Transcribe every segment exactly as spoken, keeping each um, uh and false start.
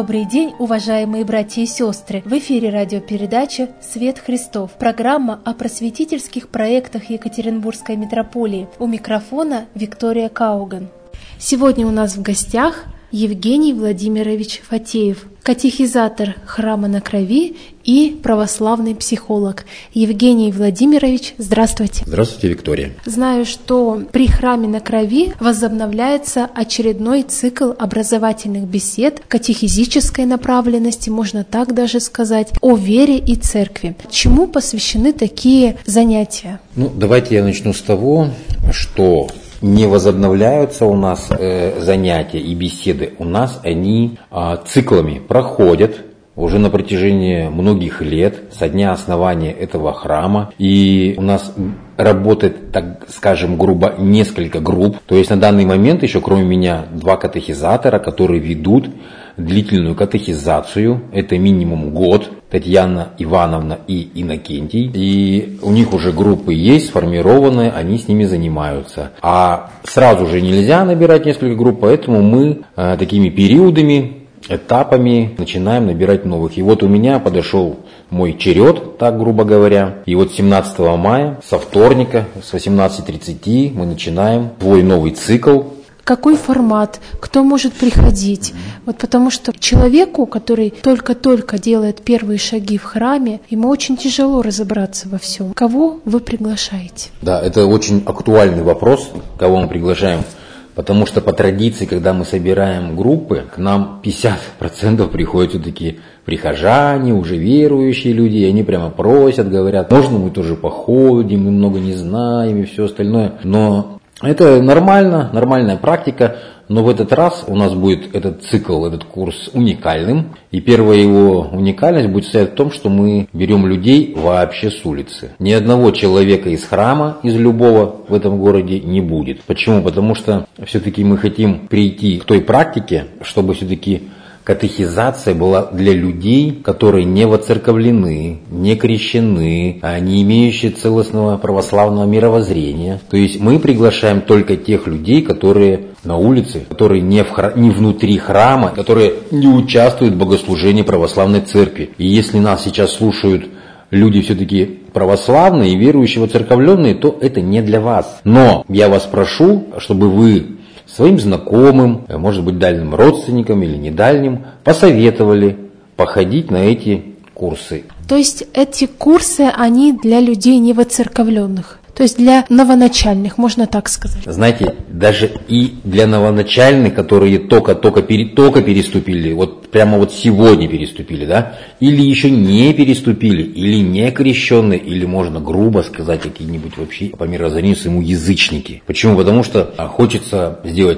Добрый день, уважаемые братья и сестры! В эфире радиопередача «Свет Христов». Программа о просветительских проектах Екатеринбургской митрополии. У микрофона Виктория Кауган. Сегодня у нас в гостях Евгений Владимирович Фатеев, катехизатор Храма на Крови и православный психолог. Евгений Владимирович, здравствуйте. Здравствуйте, Виктория. Знаю, что при Храме на Крови возобновляется очередной цикл образовательных бесед катехизической направленности, можно так даже сказать, о вере и церкви. Чему посвящены такие занятия? Ну, давайте я начну с того, что не возобновляются у нас э, занятия и беседы, у нас они э, циклами проходят уже на протяжении многих лет со дня основания этого храма. И у нас работает, так скажем, грубо, несколько групп. То есть на данный момент еще кроме меня два катехизатора, которые ведут длительную катехизацию. Это минимум год. Татьяна Ивановна и Иннокентий. И у них уже группы есть, сформированные, они с ними занимаются. А сразу же нельзя набирать несколько групп, поэтому мы э, такими периодами, этапами начинаем набирать новых. И вот у меня подошел мой черед, так грубо говоря. И вот семнадцатого мая, со вторника, с восемнадцати тридцати мы начинаем свой новый цикл. Какой формат? Кто может приходить? Вот потому что человеку, который только-только делает первые шаги в храме, ему очень тяжело разобраться во всем. Кого вы приглашаете? Да, это очень актуальный вопрос, кого мы приглашаем. Потому что по традиции, когда мы собираем группы, к нам пятьдесят процентов приходят все-таки прихожане, уже верующие люди, и они прямо просят, говорят, можно мы тоже походим, мы много не знаем и все остальное. Но это нормально, нормальная практика, но в этот раз у нас будет этот цикл, этот курс уникальным. И первая его уникальность будет состоять в том, что мы берем людей вообще с улицы. Ни одного человека из храма, из любого в этом городе не будет. Почему? Потому что все-таки мы хотим прийти к той практике, чтобы все-таки катехизация была для людей, которые не воцерковлены, не крещены, не имеющие целостного православного мировоззрения. То есть мы приглашаем только тех людей, которые на улице, которые не, в хра... не внутри храма, которые не участвуют в богослужении православной церкви. И если нас сейчас слушают люди все-таки православные и верующие воцерковленные, то это не для вас. Но я вас прошу, чтобы вы своим знакомым, может быть дальним родственникам или недальним, посоветовали походить на эти курсы. То есть эти курсы, они для людей невоцерковленных, то есть для новоначальных, можно так сказать? Знаете, даже и для новоначальных, которые только-только пере, только переступили, вот прямо вот сегодня переступили, да, или еще не переступили, или не крещенные, или можно грубо сказать, какие-нибудь вообще по мирозрению своему язычники. Почему? Потому что хочется сделать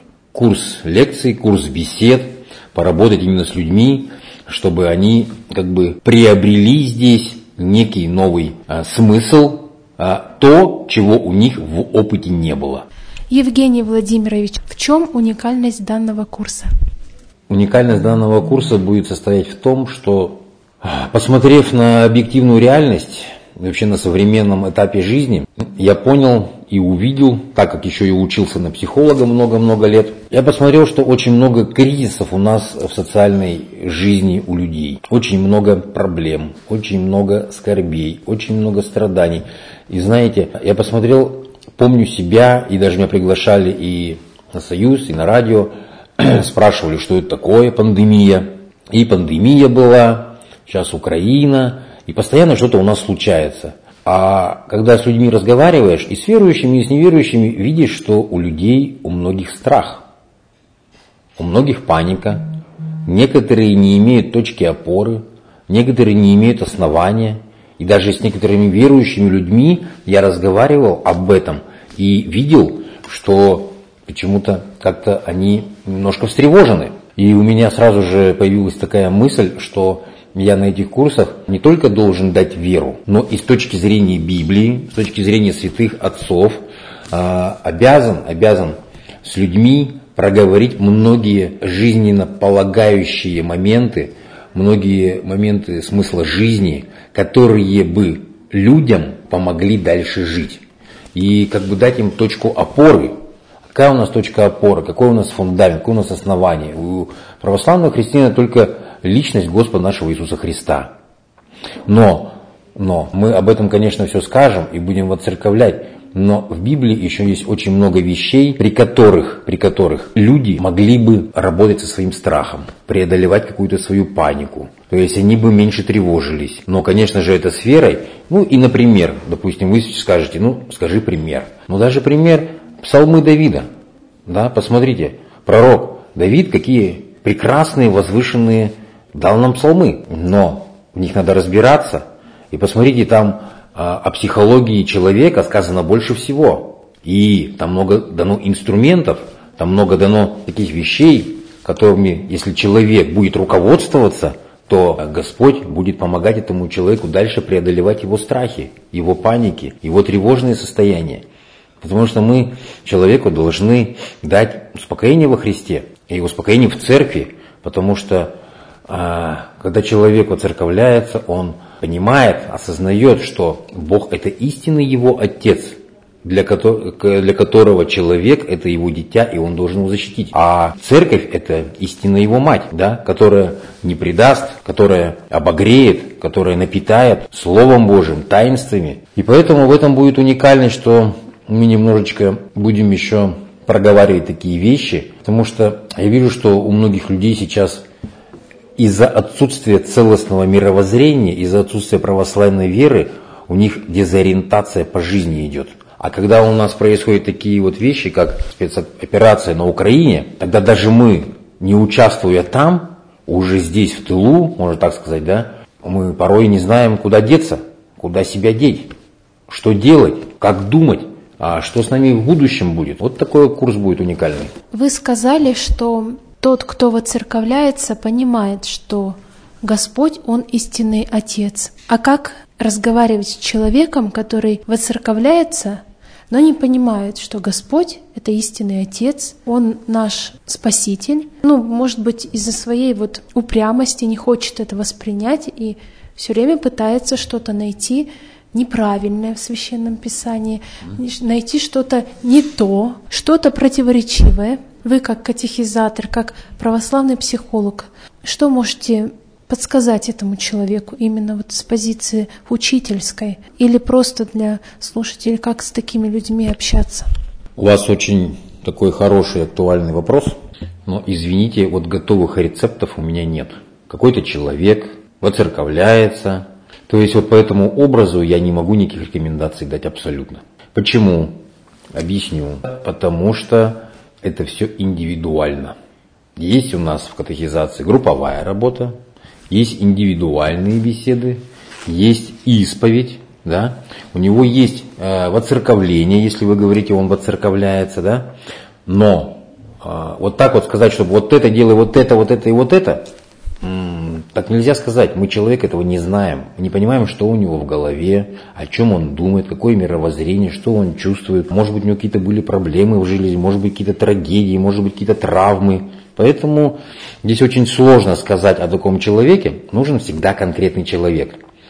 курс лекций, курс бесед, поработать именно с людьми, чтобы они как бы приобрели здесь некий новый а, смысл, а, то, чего у них в опыте не было. Евгений Владимирович, в чем уникальность данного курса? Уникальность данного курса будет состоять в том, что, посмотрев на объективную реальность, вообще на современном этапе жизни, я понял и увидел, так как еще и учился на психолога много-много лет, я посмотрел, что очень много кризисов у нас в социальной жизни у людей. Очень много проблем, очень много скорбей, очень много страданий. И знаете, я посмотрел, помню себя, и даже меня приглашали и на Союз, и на радио, спрашивали, что это такое пандемия. И пандемия была, сейчас Украина, и постоянно что-то у нас случается. А когда с людьми разговариваешь, и с верующими, и с неверующими, видишь, что у людей, у многих страх, у многих паника, некоторые не имеют точки опоры, некоторые не имеют основания. И даже с некоторыми верующими людьми я разговаривал об этом и видел, что почему-то как-то они немножко встревожены. И у меня сразу же появилась такая мысль, что я на этих курсах не только должен дать веру, но и с точки зрения Библии, с точки зрения святых отцов, обязан, обязан с людьми проговорить многие жизненно полагающие моменты, многие моменты смысла жизни, которые бы людям помогли дальше жить. И как бы дать им точку опоры, какая у нас точка опоры, какой у нас фундамент, какое у нас основание. У православного христианина только личность Господа нашего Иисуса Христа. Но, но мы об этом, конечно, все скажем и будем воцерковлять. Но в Библии еще есть очень много вещей, при которых, при которых люди могли бы работать со своим страхом, преодолевать какую-то свою панику. То есть они бы меньше тревожились. Но, конечно же, это с верой. Ну и, например, допустим, вы скажете, ну, скажи пример. Ну, даже пример Псалмы Давида. Да, посмотрите, пророк Давид, какие прекрасные, возвышенные дал нам псалмы. Но в них надо разбираться. И посмотрите, там о психологии человека сказано больше всего. И там много дано инструментов, там много дано таких вещей, которыми, если человек будет руководствоваться, то Господь будет помогать этому человеку дальше преодолевать его страхи, его паники, его тревожные состояния. Потому что мы человеку должны дать успокоение во Христе и успокоение в церкви, потому что а, когда человек воцерковляется, он понимает, осознает, что Бог – это истинный его Отец, для которого, для которого человек – это его дитя, и он должен его защитить. А церковь – это истинная его мать, да, которая не предаст, которая обогреет, которая напитает Словом Божьим, таинствами. И поэтому в этом будет уникальность, что мы немножечко будем еще проговаривать такие вещи, потому что я вижу, что у многих людей сейчас из-за отсутствия целостного мировоззрения, из-за отсутствия православной веры, у них дезориентация по жизни идет. А когда у нас происходят такие вот вещи, как спецоперация на Украине, тогда даже мы, не участвуя там, уже здесь в тылу, можно так сказать, да, мы порой не знаем, куда деться, куда себя деть, что делать, как думать, а что с нами в будущем будет. Вот такой курс будет уникальный. Вы сказали, что тот, кто воцерковляется, понимает, что Господь, Он истинный Отец. А как разговаривать с человеком, который воцерковляется, но не понимает, что Господь — это истинный Отец, Он наш Спаситель? Ну, может быть, из-за своей вот упрямости не хочет это воспринять и все время пытается что-то найти неправильное в Священном Писании, найти что-то не то, что-то противоречивое. Вы как катехизатор, как православный психолог, что можете подсказать этому человеку именно вот с позиции учительской или просто для слушателей, как с такими людьми общаться? У вас очень такой хороший, актуальный вопрос, но, извините, вот готовых рецептов у меня нет. Какой-то человек воцерковляется, то есть вот по этому образу я не могу никаких рекомендаций дать абсолютно. Почему? Объясню. Потому что это все индивидуально. Есть у нас в катехизации групповая работа, есть индивидуальные беседы, есть исповедь, да? У него есть э, воцерковление, если вы говорите, он воцерковляется, да? Но э, вот так вот сказать, чтобы вот это делай, вот это, вот это и вот это, м- так нельзя сказать. Мы человек этого не знаем, мы не понимаем, что у него в голове, о чем он думает, какое мировоззрение, что он чувствует. Может быть, у него какие-то были проблемы в жизни, может быть, какие-то трагедии, может быть, какие-то травмы. Поэтому здесь очень сложно сказать о таком человеке, нужен всегда конкретный человек.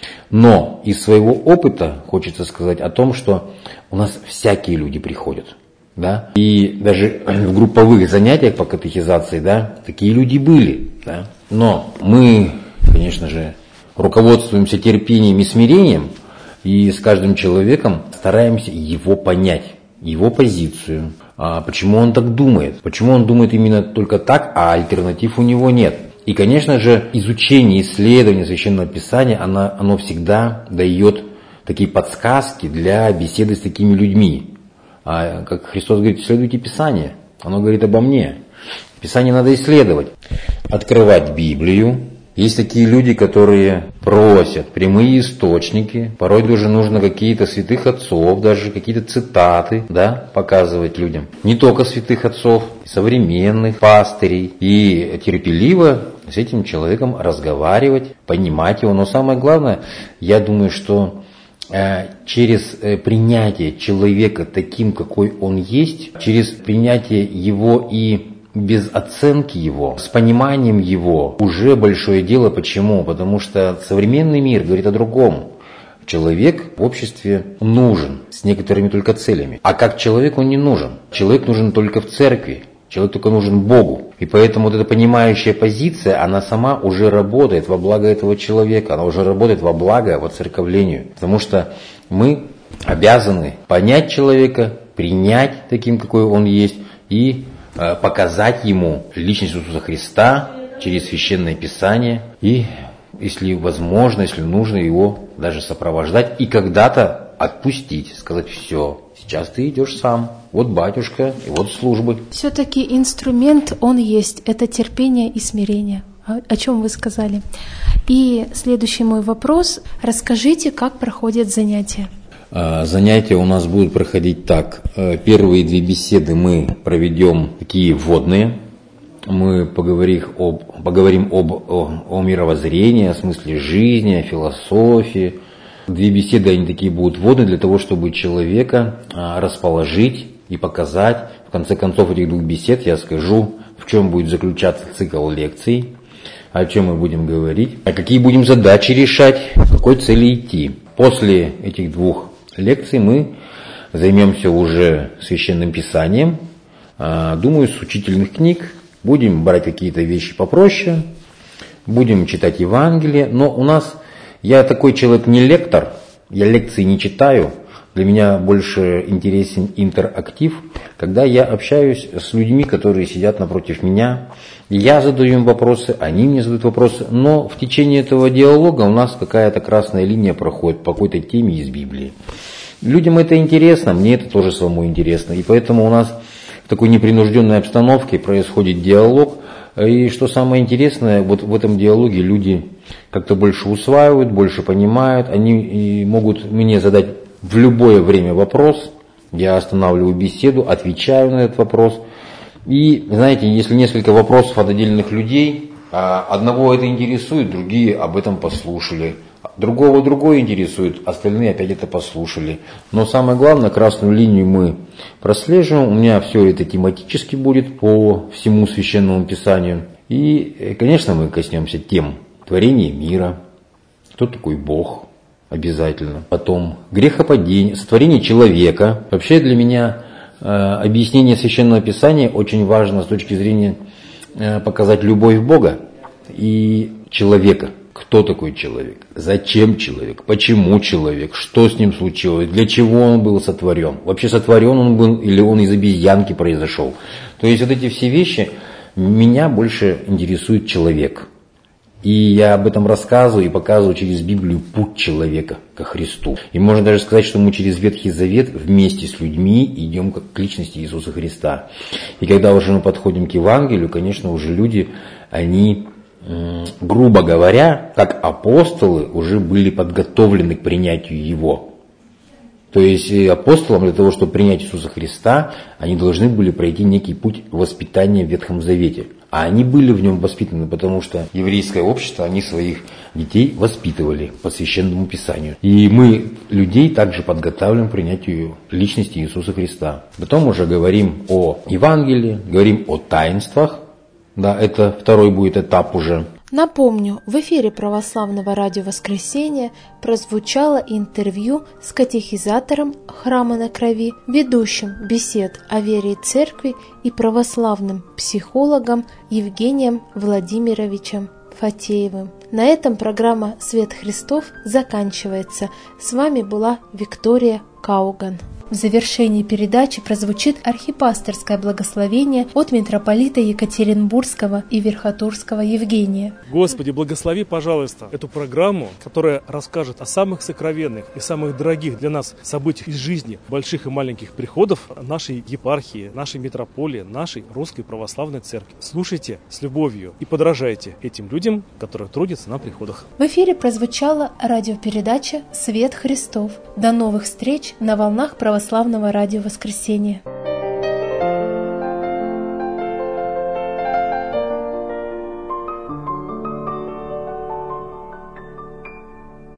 Но из своего опыта хочется сказать о том, что у нас всякие люди приходят. Да? И даже в групповых занятиях по катехизации, да, такие люди были. Да? Но мы, конечно же, руководствуемся терпением и смирением, и с каждым человеком стараемся его понять, его позицию. А почему он так думает? Почему он думает именно только так, а альтернатив у него нет? И, конечно же, изучение, исследование Священного Писания, оно, оно всегда дает такие подсказки для беседы с такими людьми. А, как Христос говорит, исследуйте Писание. Оно говорит обо мне. Писание надо исследовать. Открывать Библию. Есть такие люди, которые просят прямые источники, порой даже нужно какие-то святых отцов, даже какие-то цитаты, да, показывать людям. Не только святых отцов, современных пастырей. И терпеливо с этим человеком разговаривать, понимать его. Но самое главное, я думаю, что э, через э, принятие человека таким, какой он есть, через принятие его и без оценки его, с пониманием его, уже большое дело. Почему? Потому что современный мир говорит о другом. Человек в обществе нужен с некоторыми только целями. А как человек он не нужен. Человек нужен только в церкви. Человек только нужен Богу. И поэтому вот эта понимающая позиция, она сама уже работает во благо этого человека. Она уже работает во благо воцерковлению. Потому что мы обязаны понять человека, принять таким, какой он есть, и э, показать ему личность Иисуса Христа через Священное Писание. И, если возможно, если нужно, его даже сопровождать и когда-то отпустить, сказать: все, сейчас ты идешь сам. Вот батюшка, и вот службы. Все-таки инструмент он есть, это терпение и смирение, о чем вы сказали. И следующий мой вопрос. Расскажите, как проходят занятия? Занятия у нас будут проходить так. Первые две беседы мы проведем такие вводные. Мы поговорим об, поговорим об о, о мировоззрении, о смысле жизни, о философии. Две беседы, они такие будут вводные для того, чтобы человека расположить и показать. В конце концов этих двух бесед я скажу, в чем будет заключаться цикл лекций, о чем мы будем говорить, а какие будем задачи решать, к какой цели идти. После этих двух лекций мы займемся уже Священным Писанием, думаю, с учительных книг. Будем брать какие-то вещи попроще, будем читать Евангелие, но у нас, я такой человек не лектор, я лекции не читаю. Для меня больше интересен интерактив, когда я общаюсь с людьми, которые сидят напротив меня. Я задаю им вопросы, они мне задают вопросы, но в течение этого диалога у нас какая-то красная линия проходит по какой-то теме из Библии. Людям это интересно, мне это тоже самому интересно, и поэтому у нас в такой непринужденной обстановке происходит диалог. И что самое интересное, вот в этом диалоге люди как-то больше усваивают, больше понимают, они могут мне задать в любое время вопрос, я останавливаю беседу, отвечаю на этот вопрос. И, знаете, если несколько вопросов от отдельных людей, одного это интересует, другие об этом послушали, другого другое интересует, остальные опять это послушали. Но самое главное, красную линию мы прослеживаем, у меня все это тематически будет по всему Священному Писанию. И, конечно, мы коснемся тем творения мира, кто такой Бог, обязательно. Потом грехопадение, сотворение человека. Вообще для меня э, объяснение Священного Писания очень важно с точки зрения э, показать любовь Бога и человека. Кто такой человек? Зачем человек? Почему человек? Что с ним случилось? Для чего он был сотворен? Вообще сотворен он был или он из обезьянки произошел? То есть вот эти все вещи, меня больше интересует человек. И я об этом рассказываю и показываю через Библию путь человека ко Христу. И можно даже сказать, что мы через Ветхий Завет вместе с людьми идем как к личности Иисуса Христа. И когда уже мы подходим к Евангелию, конечно, уже люди, они, грубо говоря, как апостолы, уже были подготовлены к принятию Его. То есть апостолам для того, чтобы принять Иисуса Христа, они должны были пройти некий путь воспитания в Ветхом Завете. А они были в нем воспитаны, потому что еврейское общество, они своих детей воспитывали по Священному Писанию. И мы людей также подготавливаем к принятию личности Иисуса Христа. Потом уже говорим о Евангелии, говорим о таинствах. Да, это второй будет этап уже. Напомню, в эфире Православного радио «Воскресенье» прозвучало интервью с катехизатором Храма на Крови, ведущим бесед о вере и церкви и православным психологом Евгением Владимировичем Фатеевым. На этом программа «Свет Христов» заканчивается. С вами была Виктория Кауган. В завершении передачи прозвучит архипасторское благословение от митрополита Екатеринбургского и Верхотурского Евгения. Господи, благослови, пожалуйста, эту программу, которая расскажет о самых сокровенных и самых дорогих для нас событиях из жизни больших и маленьких приходов нашей епархии, нашей митрополии, нашей Русской Православной Церкви. Слушайте с любовью и подражайте этим людям, которые трудятся на приходах. В эфире прозвучала радиопередача «Свет Христов». До новых встреч на волнах Православного радио «Воскресенье».